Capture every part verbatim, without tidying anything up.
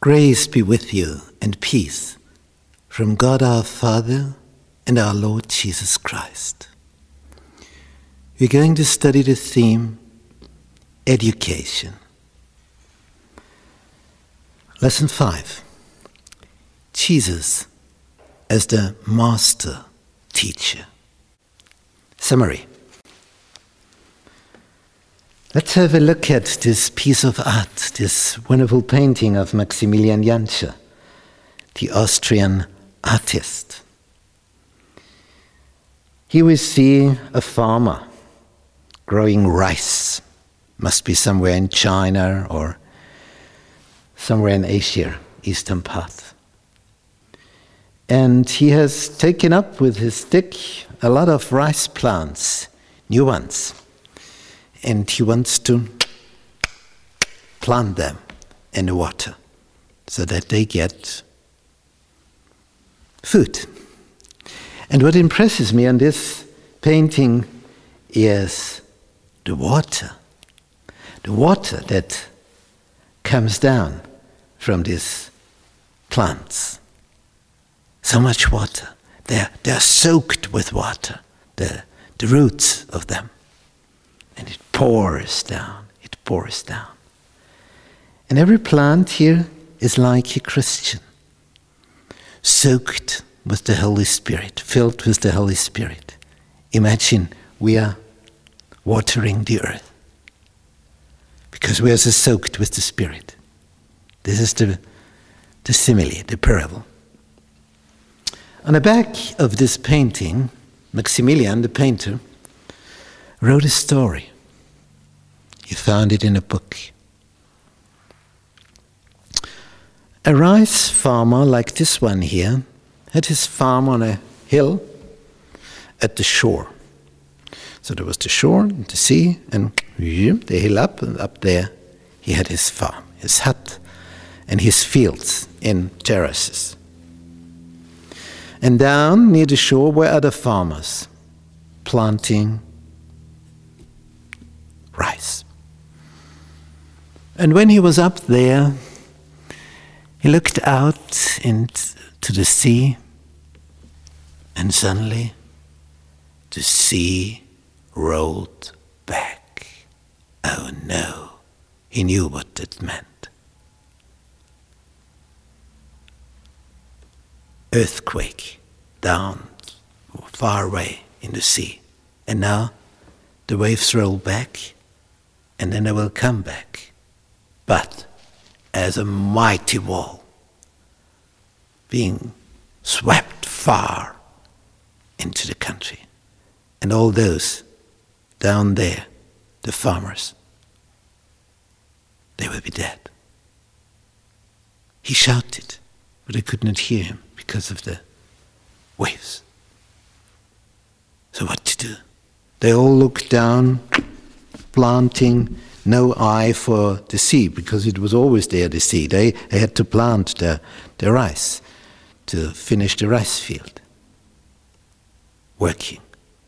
Grace be with you and peace from God our Father and our Lord Jesus Christ. We're going to study the theme, education. Lesson five, Jesus as the master teacher. Summary. Let's have a look at this piece of art, this wonderful painting of Maximilian Jantscher, the Austrian artist. Here we see a farmer growing rice. Must be somewhere in China or somewhere in Asia, eastern part. And he has taken up with his stick a lot of rice plants, new ones. And he wants to plant them in the water so that they get food. And what impresses me on this painting is the water. The water that comes down from these plants. So much water. They're, they're soaked with water, the, the roots of them. And it pours down, it pours down. And every plant here is like a Christian, soaked with the Holy Spirit, filled with the Holy Spirit. Imagine we are watering the earth because we are so soaked with the Spirit. This is the, the simile, the parable. On the back of this painting, Maximilian, the painter, wrote a story. He found it in a book. A rice farmer like this one here had his farm on a hill at the shore. So there was the shore, the sea, and the hill up, and up there he had his farm, his hut, and his fields in terraces. And down near the shore were other farmers planting rice. And when he was up there, he looked out into the sea, and suddenly the sea rolled back. Oh no, he knew what it meant. Earthquake down far away in the sea. And now the waves roll back, and then they will come back, but as a mighty wall, being swept far into the country. And all those down there, the farmers, they will be dead. He shouted, but I could not hear him because of the waves. So what to do? They all looked down, planting, no eye for the sea, because it was always there, the sea. They, they had to plant the, the rice to finish the rice field. Working.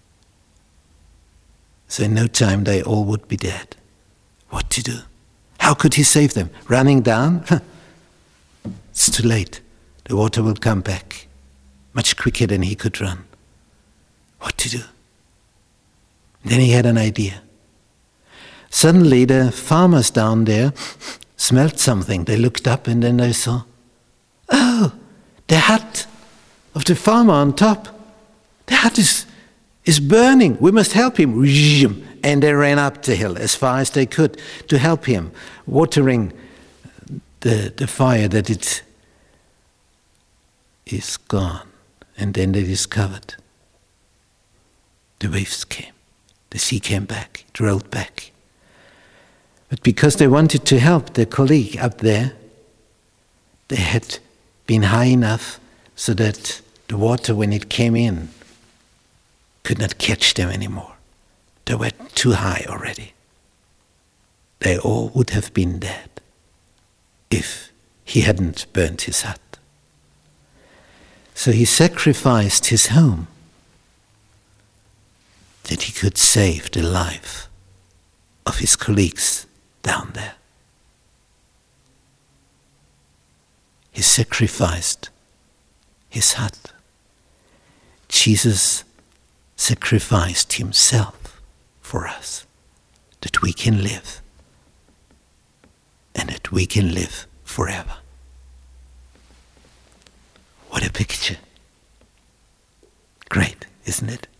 So in no time they all would be dead. What to do? How could he save them? Running down? It's too late. The water will come back much quicker than he could run. What to do? Then he had an idea. Suddenly the farmers down there smelled something. They looked up and then they saw, oh, the hut of the farmer on top. The hut is, is burning. We must help him. And they ran up the hill as far as they could to help him, watering the, the fire that it is gone. And then they discovered the waves came. The sea came back, it rolled back. But because they wanted to help their colleague up there, they had been high enough so that the water, when it came in, could not catch them anymore. They were too high already. They all would have been dead if he hadn't burnt his hut. So he sacrificed his home that he could save the life of his colleagues down there. sacrificed his hut. Jesus sacrificed himself for us, that we can live, and that we can live forever. What a picture. Great, isn't it?